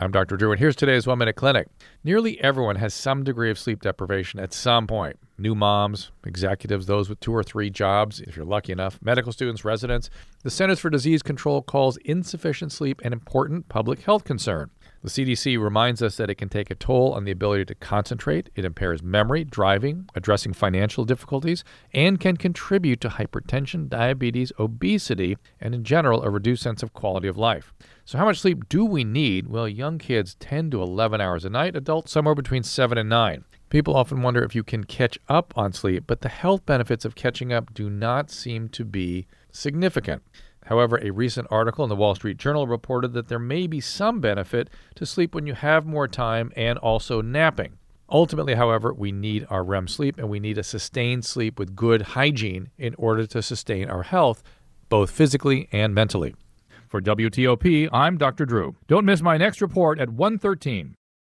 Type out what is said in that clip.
I'm Dr. Drew, and here's today's 1-Minute Clinic. Nearly everyone has some degree of sleep deprivation at some point. New moms, executives, those with 2 or 3 jobs, if you're lucky enough, medical students, residents. The Centers for Disease Control calls insufficient sleep an important public health concern. The CDC reminds us that it can take a toll on the ability to concentrate. It impairs memory, driving, addressing financial difficulties, and can contribute to hypertension, diabetes, obesity, and in general, a reduced sense of quality of life. So how much sleep do we need? Well, young kids 10 to 11 hours a night, adults somewhere between 7 and 9. People often wonder if you can catch up on sleep, but the health benefits of catching up do not seem to be significant. However, a recent article in the Wall Street Journal reported that there may be some benefit to sleep when you have more time and also napping. Ultimately, however, we need our REM sleep, and we need a sustained sleep with good hygiene in order to sustain our health, both physically and mentally. For WTOP, I'm Dr. Drew. Don't miss my next report at 1:13.